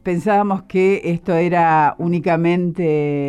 pensábamos que esto era únicamente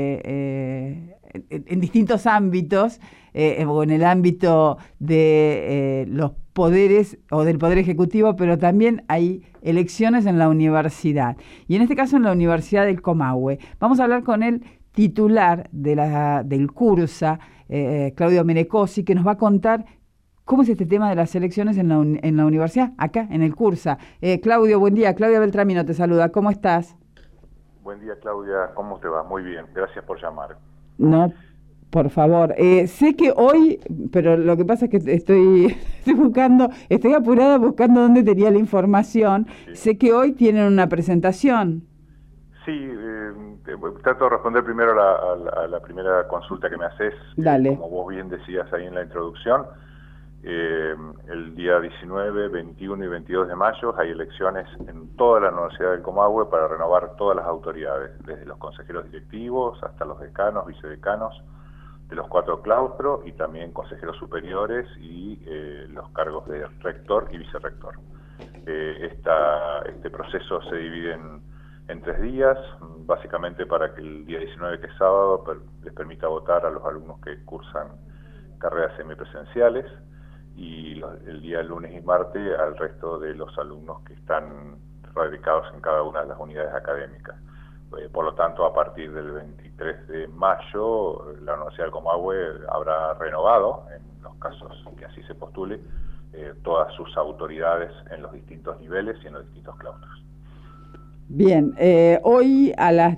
en distintos ámbitos, o en el ámbito de los poderes o del Poder Ejecutivo, pero también hay elecciones en la universidad. Y en este caso en la Universidad del Comahue. Vamos a hablar con el titular del CURSA, Claudio Merecosi, que nos va a contar cómo es este tema de las elecciones en la universidad, acá en el CURSA. Claudio, buen día. Claudia Beltramino te saluda. ¿Cómo estás? Buen día, Claudia. ¿Cómo te va? Muy bien. Gracias por llamar. No, por favor. Sé que hoy, pero lo que pasa es que estoy apurada buscando dónde tenía la información. Sí. Sé que hoy tienen una presentación. Sí, trato de responder primero a la primera consulta que me haces. Dale. Como vos bien decías ahí en la introducción, el día 19, 21 y 22 de mayo hay elecciones en toda la Universidad del Comahue para renovar todas las autoridades, desde los consejeros directivos hasta los decanos, vicedecanos de los 4 claustros y también consejeros superiores y los cargos de rector y vicerrector. Este proceso se divide en 3 días, básicamente para que el día 19, que es sábado, les permita votar a los alumnos que cursan carreras semipresenciales, y el día lunes y martes al resto de los alumnos que están radicados en cada una de las unidades académicas. Por lo tanto, a partir del 23 de mayo, la Universidad del Comahue habrá renovado, en los casos que así se postule, todas sus autoridades en los distintos niveles y en los distintos claustros. Bien, hoy a las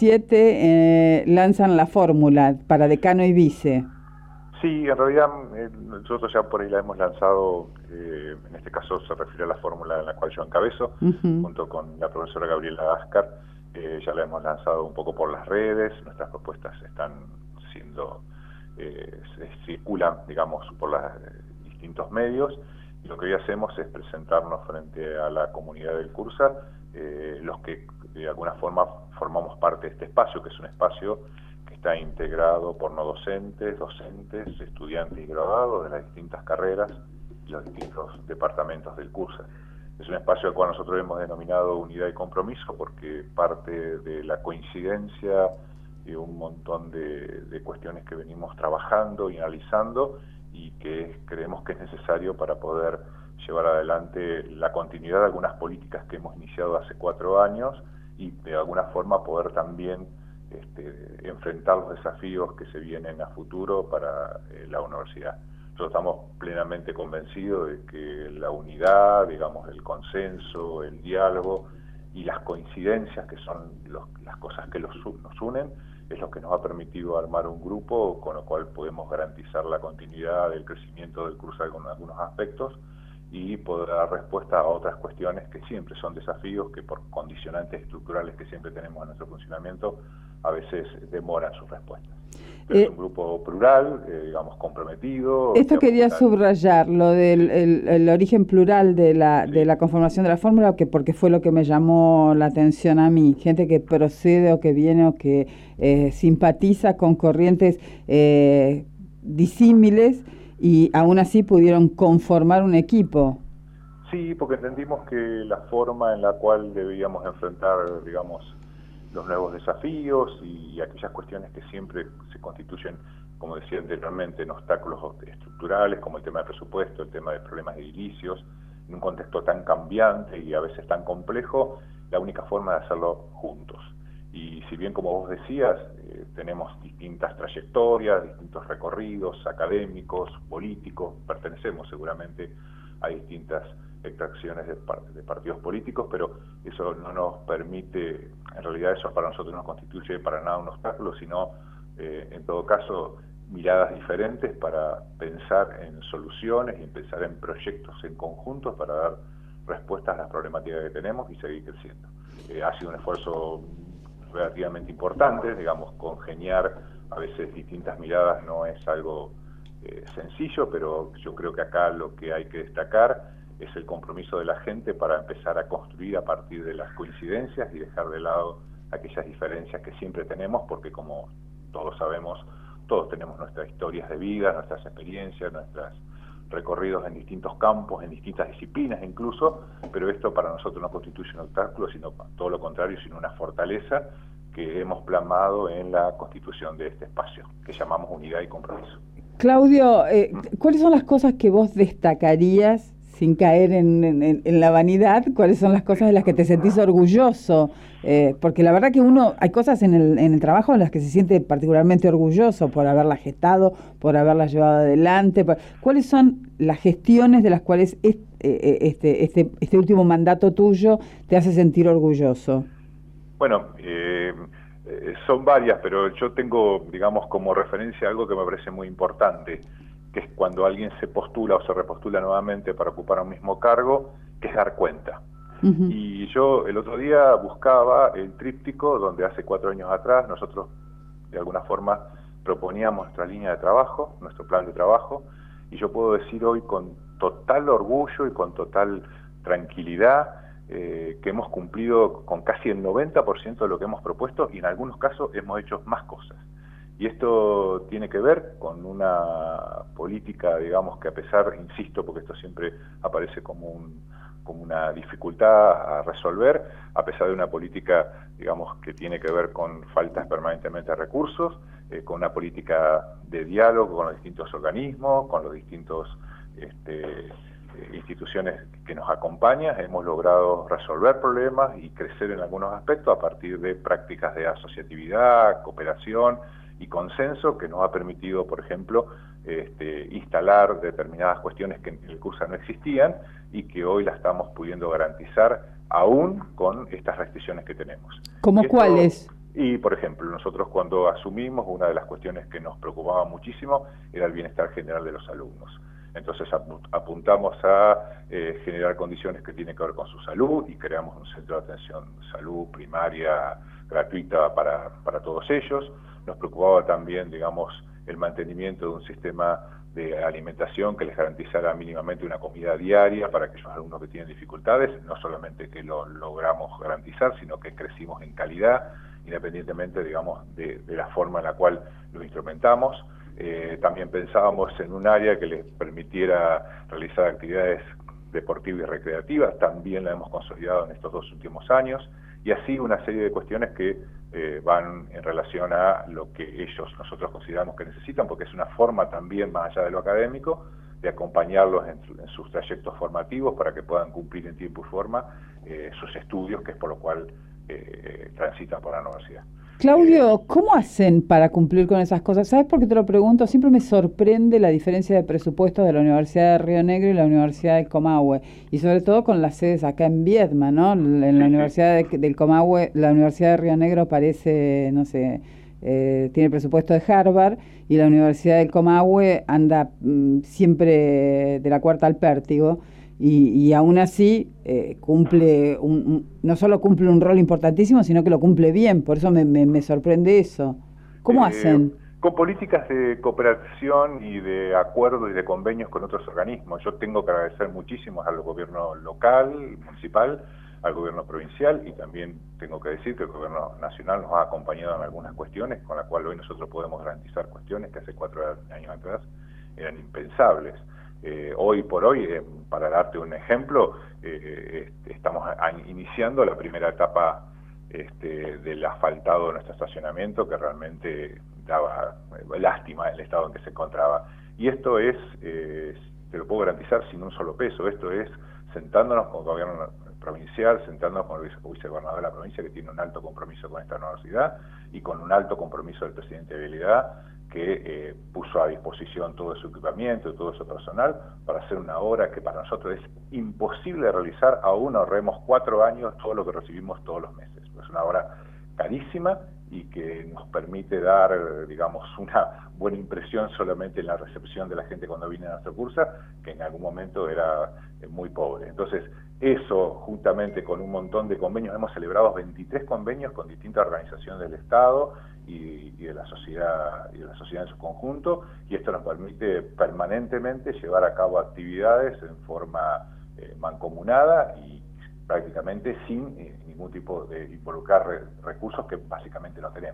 17 lanzan la fórmula para decano y vice. Sí, en realidad nosotros ya por ahí la hemos lanzado, en este caso se refiere a la fórmula en la cual yo encabezo, junto con la profesora Gabriela Ascar. Ya la hemos lanzado un poco por las redes, nuestras propuestas están siendo, circulan, digamos, por los distintos medios, y lo que hoy hacemos es presentarnos frente a la comunidad del CURSA, los que de alguna forma formamos parte de este espacio, que es un espacio que está integrado por no docentes, estudiantes y graduados de las distintas carreras y los distintos departamentos del CURSA. Es un espacio al cual nosotros hemos denominado unidad y compromiso porque parte de la coincidencia de un montón de cuestiones que venimos trabajando y analizando y que creemos que es necesario para poder llevar adelante la continuidad de algunas políticas que hemos iniciado hace 4 años y de alguna forma poder también enfrentar los desafíos que se vienen a futuro para la universidad. Nosotros estamos plenamente convencidos de que la unidad, digamos, el consenso, el diálogo y las coincidencias, que son las cosas que nos unen, es lo que nos ha permitido armar un grupo con lo cual podemos garantizar la continuidad del crecimiento del CURSA con algunos aspectos y poder dar respuesta a otras cuestiones que siempre son desafíos que por condicionantes estructurales que siempre tenemos en nuestro funcionamiento a veces demoran sus respuestas. Pero es un grupo plural, digamos, comprometido. Esto quería subrayar, lo del el origen plural de la conformación de la fórmula, porque fue lo que me llamó la atención a mí. Gente que procede o que viene o que simpatiza con corrientes disímiles y aún así pudieron conformar un equipo. Sí, porque entendimos que la forma en la cual debíamos enfrentar, digamos, los nuevos desafíos y aquellas cuestiones que siempre se constituyen, como decía anteriormente, en obstáculos estructurales, como el tema del presupuesto, el tema de problemas edilicios, en un contexto tan cambiante y a veces tan complejo, la única forma de hacerlo juntos. Y si bien, como vos decías, tenemos distintas trayectorias, distintos recorridos académicos, políticos, pertenecemos seguramente a distintas extracciones de partidos políticos, pero eso no nos permite, en realidad eso para nosotros no constituye para nada un obstáculo, sino en todo caso miradas diferentes para pensar en soluciones y pensar en proyectos en conjuntos para dar respuestas a las problemáticas que tenemos y seguir creciendo. Ha sido un esfuerzo relativamente importante, digamos, congeniar a veces distintas miradas no es algo sencillo, pero yo creo que acá lo que hay que destacar es el compromiso de la gente para empezar a construir a partir de las coincidencias y dejar de lado aquellas diferencias que siempre tenemos, porque como todos sabemos, todos tenemos nuestras historias de vida, nuestras experiencias, recorridos en distintos campos, en distintas disciplinas incluso, pero esto para nosotros no constituye un obstáculo, sino todo lo contrario, sino una fortaleza que hemos plasmado en la constitución de este espacio, que llamamos unidad y compromiso. Claudio, ¿cuáles son las cosas que vos destacarías, sin caer en la vanidad, cuáles son las cosas de las que te sentís orgulloso? Porque la verdad que hay cosas en el trabajo en las que se siente particularmente orgulloso por haberlas gestado, por haberlas llevado adelante. ¿Cuáles son las gestiones de las cuales este último mandato tuyo te hace sentir orgulloso? Bueno, son varias, pero yo tengo, digamos, como referencia algo que me parece muy importante, que es cuando alguien se postula o se repostula nuevamente para ocupar un mismo cargo, que es dar cuenta. Y yo el otro día buscaba el tríptico donde hace 4 años atrás nosotros de alguna forma proponíamos nuestra línea de trabajo, nuestro plan de trabajo, y yo puedo decir hoy con total orgullo y con total tranquilidad que hemos cumplido con casi el 90% de lo que hemos propuesto, y en algunos casos hemos hecho más cosas. Y esto tiene que ver con una política, digamos, que a pesar, insisto, porque esto siempre aparece como una dificultad a resolver, a pesar de una política, digamos, que tiene que ver con faltas permanentemente de recursos, con una política de diálogo con los distintos organismos, con los distintos instituciones que nos acompañan, hemos logrado resolver problemas y crecer en algunos aspectos a partir de prácticas de asociatividad, cooperación y consenso, que nos ha permitido, por ejemplo, instalar determinadas cuestiones que en el CURSA no existían y que hoy las estamos pudiendo garantizar aún con estas restricciones que tenemos. ¿Cómo cuáles? Y, por ejemplo, nosotros cuando asumimos, una de las cuestiones que nos preocupaba muchísimo era el bienestar general de los alumnos. Entonces apuntamos a generar condiciones que tienen que ver con su salud y creamos un centro de atención salud primaria gratuita para todos ellos. Nos preocupaba también, digamos, el mantenimiento de un sistema de alimentación que les garantizara mínimamente una comida diaria para aquellos alumnos que tienen dificultades, no solamente que lo logramos garantizar, sino que crecimos en calidad, independientemente, digamos, de la forma en la cual lo instrumentamos. También pensábamos en un área que les permitiera realizar actividades deportivas y recreativas, también la hemos consolidado en estos 2 últimos años, y así una serie de cuestiones que van en relación a lo que nosotros consideramos que necesitan, porque es una forma también, más allá de lo académico, de acompañarlos en sus trayectos formativos para que puedan cumplir en tiempo y forma sus estudios, que es por lo cual transitan por la universidad. Claudio, ¿cómo hacen para cumplir con esas cosas? ¿Sabes por qué te lo pregunto? Siempre me sorprende la diferencia de presupuestos de la Universidad de Río Negro y la Universidad del Comahue, y sobre todo con las sedes acá en Viedma, ¿no? En la Universidad del Comahue, la Universidad de Río Negro parece, no sé, tiene presupuesto de Harvard, y la Universidad del Comahue anda siempre de la cuarta al pértigo. Y aún así cumple no solo cumple un rol importantísimo, sino que lo cumple bien. Por eso me sorprende eso. ¿Cómo hacen? Con políticas de cooperación y de acuerdos y de convenios con otros organismos. Yo tengo que agradecer muchísimo al gobierno local, municipal, al gobierno provincial, y también tengo que decir que el gobierno nacional nos ha acompañado en algunas cuestiones, con las cuales hoy nosotros podemos garantizar cuestiones que hace 4 años atrás eran impensables. Hoy por hoy, para darte un ejemplo, estamos iniciando la primera etapa del asfaltado de nuestro estacionamiento, que realmente daba lástima el estado en que se encontraba. Y esto es, te lo puedo garantizar, sin un solo peso. Esto es sentándonos con el gobierno provincial, sentándonos con el vicegobernador de la provincia, que tiene un alto compromiso con esta universidad, y con un alto compromiso del presidente de habilidad, que puso a disposición todo su equipamiento y todo su personal para hacer una obra que para nosotros es imposible de realizar, aún ahorremos 4 años todo lo que recibimos todos los meses. Es una obra carísima y que nos permite dar, digamos, una buena impresión solamente en la recepción de la gente cuando viene a nuestra cursa, que en algún momento era muy pobre. Entonces, eso, juntamente con un montón de convenios, hemos celebrado 23 convenios con distintas organizaciones del Estado y de la sociedad en su conjunto, y esto nos permite permanentemente llevar a cabo actividades en forma mancomunada y prácticamente sin ningún tipo de involucrar recursos que básicamente no tenemos.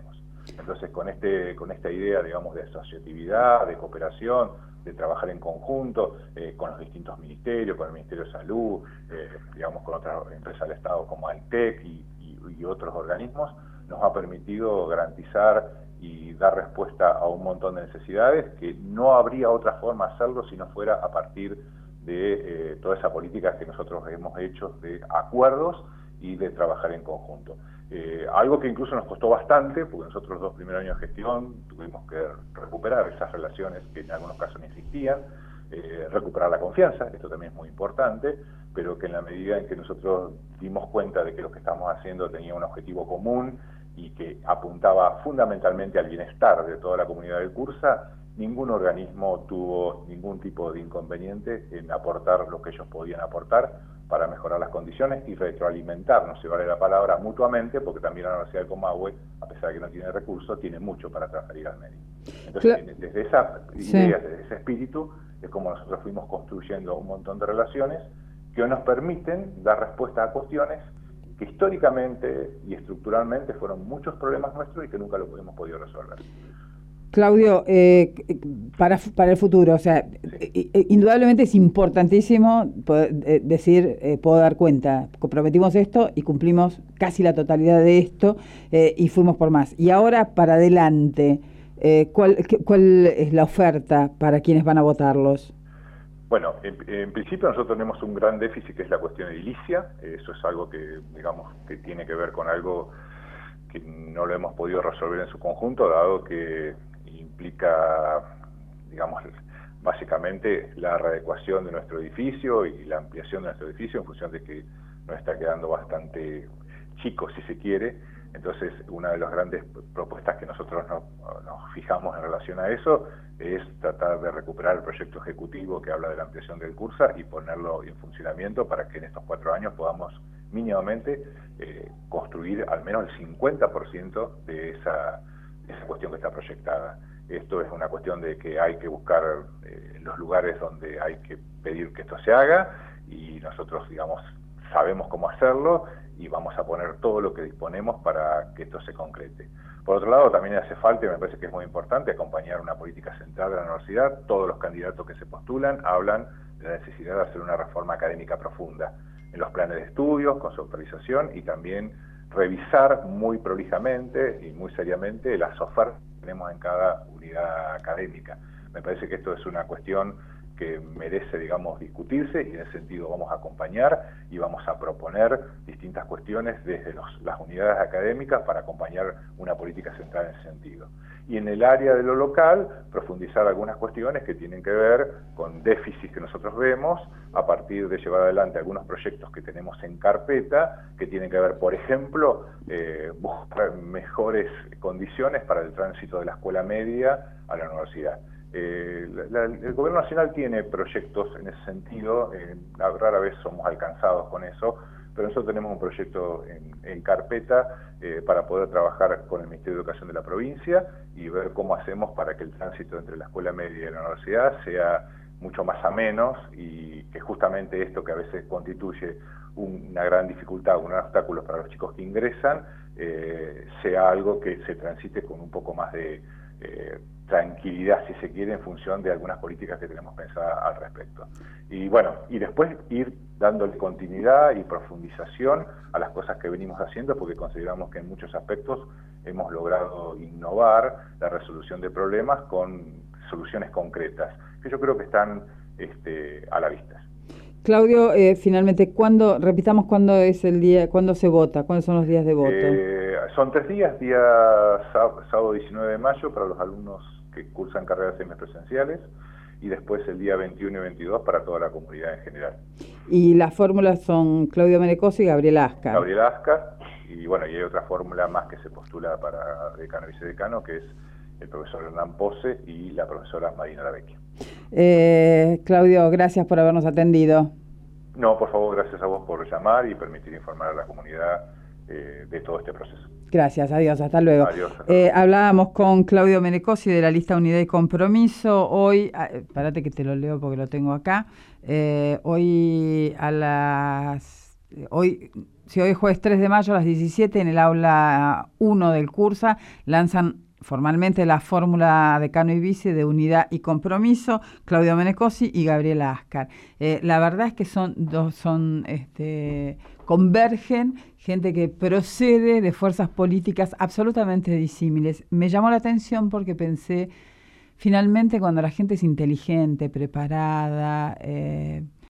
Entonces, con esta idea, digamos, de asociatividad, de cooperación, de trabajar en conjunto con los distintos ministerios, con el Ministerio de Salud, digamos, con otras empresas del Estado como Altec y otros organismos, nos ha permitido garantizar y dar respuesta a un montón de necesidades que no habría otra forma de hacerlo si no fuera a partir de toda esa política que nosotros hemos hecho de acuerdos y de trabajar en conjunto. Algo que incluso nos costó bastante, porque nosotros los 2 primeros años de gestión tuvimos que recuperar esas relaciones que en algunos casos no existían, recuperar la confianza, esto también es muy importante, pero que en la medida en que nosotros dimos cuenta de que lo que estábamos haciendo tenía un objetivo común y que apuntaba fundamentalmente al bienestar de toda la comunidad del CURSA, ningún organismo tuvo ningún tipo de inconveniente en aportar lo que ellos podían aportar para mejorar las condiciones y retroalimentarnos, si vale la palabra, mutuamente, porque también la Universidad del Comahue, a pesar de que no tiene recursos, tiene mucho para transferir al medio. Entonces, desde esa idea, desde ese espíritu, es como nosotros fuimos construyendo un montón de relaciones que nos permiten dar respuesta a cuestiones que históricamente y estructuralmente fueron muchos problemas nuestros y que nunca lo hemos podido resolver. Claudio, para el futuro, o sea, sí. Indudablemente es importantísimo decir, puedo dar cuenta, comprometimos esto y cumplimos casi la totalidad de esto y fuimos por más. Y ahora, para adelante, ¿cuál es la oferta para quienes van a votarlos? Bueno, en principio nosotros tenemos un gran déficit que es la cuestión edilicia. Eso es algo que, digamos, que tiene que ver con algo que no lo hemos podido resolver en su conjunto, dado que implica, digamos, básicamente la readecuación de nuestro edificio y la ampliación de nuestro edificio en función de que nos está quedando bastante chico, si se quiere. Entonces, una de las grandes propuestas que nosotros nos fijamos en relación a eso es tratar de recuperar el proyecto ejecutivo que habla de la ampliación del CURSA y ponerlo en funcionamiento para que en estos 4 años podamos mínimamente construir al menos el 50% de esa cuestión que está proyectada. Esto es una cuestión de que hay que buscar los lugares donde hay que pedir que esto se haga y nosotros, digamos, sabemos cómo hacerlo y vamos a poner todo lo que disponemos para que esto se concrete. Por otro lado, también hace falta, y me parece que es muy importante, acompañar una política central de la universidad. Todos los candidatos que se postulan hablan de la necesidad de hacer una reforma académica profunda en los planes de estudios, con su actualización y también revisar muy prolijamente y muy seriamente las ofertas que tenemos en cada unidad académica. Me parece que esto es una cuestión que merece, digamos, discutirse y en ese sentido vamos a acompañar y vamos a proponer distintas cuestiones desde las unidades académicas para acompañar una política central en ese sentido. Y en el área de lo local, profundizar algunas cuestiones que tienen que ver con déficits que nosotros vemos a partir de llevar adelante algunos proyectos que tenemos en carpeta, que tienen que ver, por ejemplo, buscar mejores condiciones para el tránsito de la escuela media a la universidad. El gobierno nacional tiene proyectos en ese sentido, rara vez somos alcanzados con eso, pero nosotros tenemos un proyecto en carpeta para poder trabajar con el Ministerio de Educación de la provincia y ver cómo hacemos para que el tránsito entre la escuela media y la universidad sea mucho más ameno y que justamente esto que a veces constituye una gran dificultad, un obstáculo para los chicos que ingresan, sea algo que se transite con un poco más de tranquilidad, si se quiere, en función de algunas políticas que tenemos pensadas al respecto. Y bueno, y después ir dándole continuidad y profundización a las cosas que venimos haciendo, porque consideramos que en muchos aspectos hemos logrado innovar la resolución de problemas con soluciones concretas, que yo creo que están a la vista. Claudio, finalmente, repitamos cuándo es el día, cuándo se vota, cuáles son los días de voto. Son 3 días, día sábado 19 de mayo para los alumnos que cursan carreras semipresenciales y después el día 21 y 22 para toda la comunidad en general. Y las fórmulas son Claudio Menecosi y Gabriel Ascar. Gabriel Ascar, y bueno, y hay otra fórmula más que se postula para decano y vicedecano, que es el profesor Hernán Pose y la profesora Marina Lavecchia. Claudio, gracias por habernos atendido. No, por favor, gracias a vos por llamar y permitir informar a la comunidad de todo este proceso. Gracias, adiós, hasta luego. Adiós, hasta luego. Hablábamos con Claudio Menecosi de la lista Unidad y Compromiso. Hoy, espérate que te lo leo porque lo tengo acá. Hoy si hoy es jueves 3 de mayo a las 17, en el aula 1 del Cursa, lanzan formalmente la fórmula de Cano y Vice de unidad y compromiso, Claudio Menecosi y Gabriela Ascar. La verdad es que convergen gente que procede de fuerzas políticas absolutamente disímiles. Me llamó la atención porque pensé, finalmente, cuando la gente es inteligente, preparada,